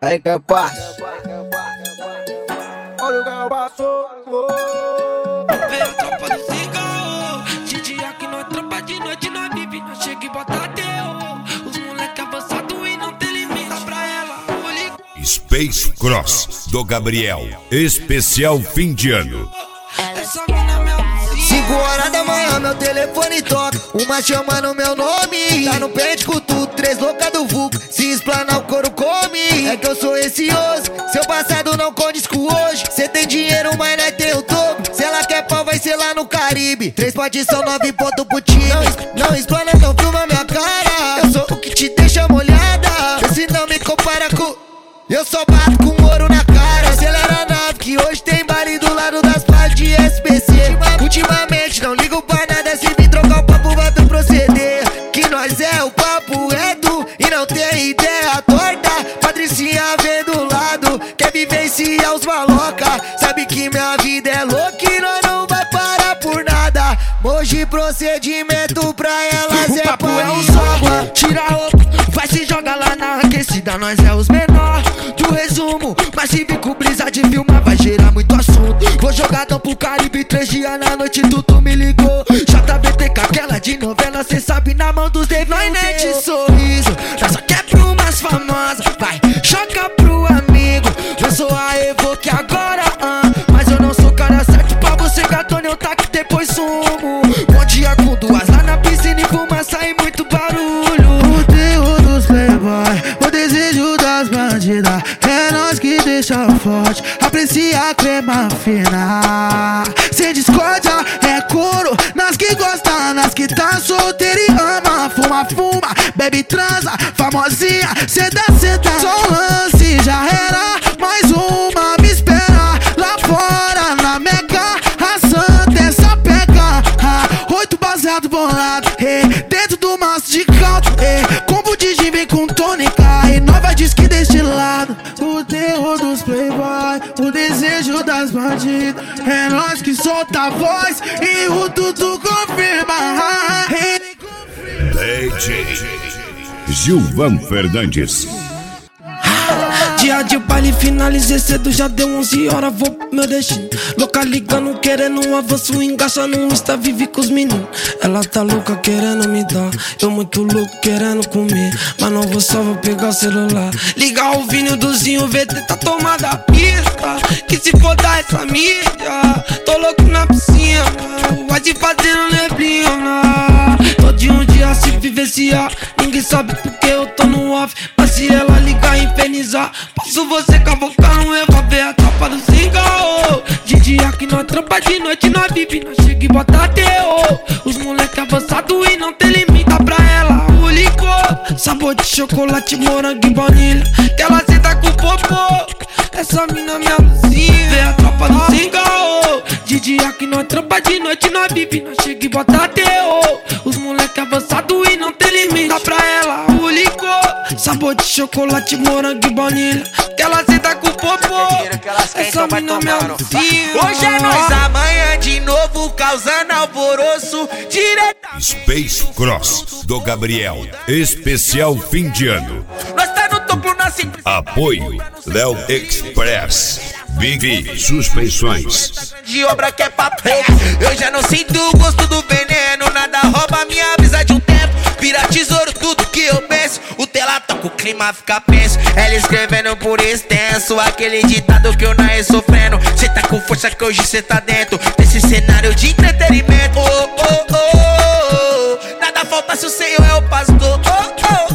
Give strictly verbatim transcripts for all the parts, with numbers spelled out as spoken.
Aí capaz. Olha o carro passou. Veio a tropa do cigarro. De dia que nós trampa, de noite nós vive. Nós chega e bota teu. Os moleque avançados e não tem limite. Pra ela, o Space Cross do Gabriel, especial fim de ano. Essa mina me alucina. Cinco horas da manhã meu telefone toca, uma chamando meu nome. Tá no pé de cutu, três loucas do vulco, se explanar o couro come. É que eu sou receoso, seu passado não condiz com hoje. Cê tem dinheiro, mas nós tem o dobro. Se ela quer pau, vai ser lá no Caribe. Três potes são nove pontos pro time. Não, não explana, não filma minha cara. Eu sou o que te deixa molhada. Se não me compara com... Eu só bato com ouro na cara. Acelera a nave que hoje tem baile do lado das partes de S P C. Ultimamente não ligo pra nada, se me trocar o papo vai pro proceder. Que nós é o papo reto e não tem ideia torta. Patricinha vem do lado, quer vivenciar os maloca. Sabe que minha vida é louca e nós não vai parar por nada. Hoje procedimento pra elas o é papo país. é um só, tira a roupa, vai se jogar lá na aquecida. Nós é os menor do resumo, mas se vir com brisa de filmar vai gerar muito assunto. Vou jogadão pro Caribe, três dias na noite tudo me ligou. J B T com aquela de novela, cê sabe, na mão dos devil. Nós nem de sorriso, nós só quer pro umas famosas. Vai, joga pro amigo, eu sou a Evoque agora, ah. Mas eu não sou cara certo pra você, gatona, eu taco depois sumo. Bom dia com duas lá na piscina e fumaça e muito barulho. O terror dos playboy, o desejo das bandidas, é nós que deixa forte, aprecia a crema fina. Sem discórdia, é couro, nas que gosta, nas que tá solteira e ama. Fuma, fuma, bebe, transa, famosinha, ceda, ceda. Só um lance, já era, mais uma me espera. Lá fora, na Meca, a santa essa peca. ah, Oito baseado bolado, eh, dentro do maço de caldo, eh, combo de gin vem com tônica e nova disque deste lado. O terror dos playboy, o desejo das bandidas, é nós que solta a voz e o Dudu confirma. ah, Ele confirma. D J Gilvan Fernandes. Dia de baile, finalizei cedo, já deu onze horas, vou pro meu destino. Louca ligando, querendo um avanço, engaça no Insta, vive com os meninos. Ela tá louca querendo me dar, eu muito louco querendo comer. Mas não vou só, vou pegar o celular, ligar o vinil do Zinho, V T tá tomada a pista. Que se foda essa mídia, tô louco na piscina, vai te fazendo neblina. Tô de um dia se vivenciar, ninguém sabe porque eu tô no off. Mas se ela ligar e infernizar, posso você cavocar um erro, ver a tropa do cigarro. De dia que nós trampa, de noite nós vive. Nós chega e bota teu. Os moleque avançados e não tem limite. Dá pra ela o licor, sabor de chocolate, morango e baunilha, que ela senta com popô. Essa mina me alucina, vê a tropa do cigarro. De dia que nós trampa, de noite nós vive. Nós chega e bota teu. Os moleque avançados e não tem limite. Dá pra ela o licor, sabor de chocolate, morango e baunilha, que ela senta com popô. Essa mina me alucina. Hoje é nós, amanhã de novo, causando alvoroço. Direto. Space Cross do Gabriel, especial fim de ano. Nós tá no topo na simples. Apoio Léo Express, Big Suspensões. De obra que é papo. Eu já não sinto o gosto do veneno. Nada rouba minha brisa de um tempo. Vira tesouro tudo que eu penso. O tela toca, o clima fica penso. Ela escrevendo por extenso aquele ditado que eu nasci sofrendo. Cê tá com força que hoje cê tá dentro desse cenário de entretenimento. Oh, oh, oh, oh. Nada falta se o Senhor é o pastor. Oh, oh,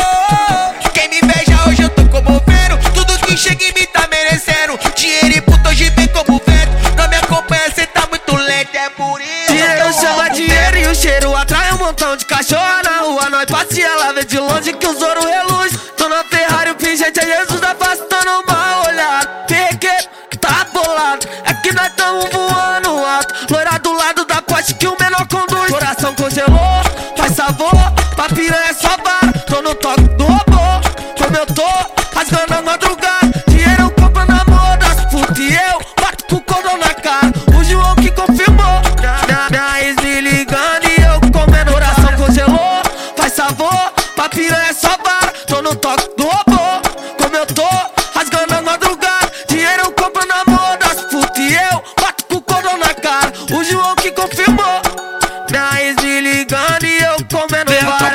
oh. Quem me inveja hoje eu tô comovendo. Tudo que chega em mim tá merecendo. Dinheiro e puto hoje vem como vento. Não me acompanha, cê tá muito lento. É por isso dinheiro chama dinheiro e o cheiro atrai um montão de cachorro na rua. Nós passeia, ela vê de longe que os ouro reluz. Tô na Ferrari, o pingente é Jesus da face, tô no mal olhado. Peguei, tá bolado, é que nós tamo voando alto. Loira do lado da poste que o menor conduz. Coração congelou, faz sabor, pra piranha é só vara. Tô no toque do robô, como eu tô, rasgando a madrugada. Dinheiro eu compro na moda, puta e eu bato com o cordão na cara. O João que confirmou, minha ex me ligando e eu comendo. Coração congelou, faz sabor, pra piranha é só vara. Tô no toque do robô, como eu tô,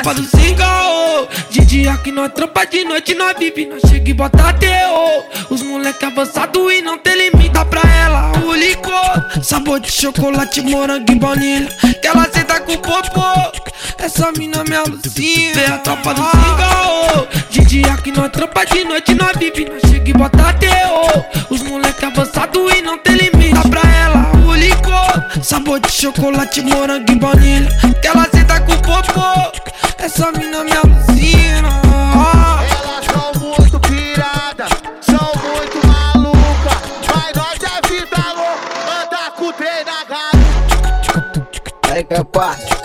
tropa do Singaô. De dia que nós trampa, de noite nós vive, nós chega e bota terror. Os moleque avançado e não tem limite, dá pra ela o licor. Sabor de chocolate, morango e baunilha, que ela senta com popô. Essa mina me alucina, vê a tropa do Singaô. De dia que nós trampa, de noite nós vive, nós chega e bota terror. Os moleque avançado e não tem limite, dá pra ela o licor. Sabor de chocolate, morango e baunilha, que ela senta com popô. Essa mina me alucina. Elas são muito piradas, são muito malucas. Mas nós é vida louca, anda com o trem na gata. Aí que eu passo.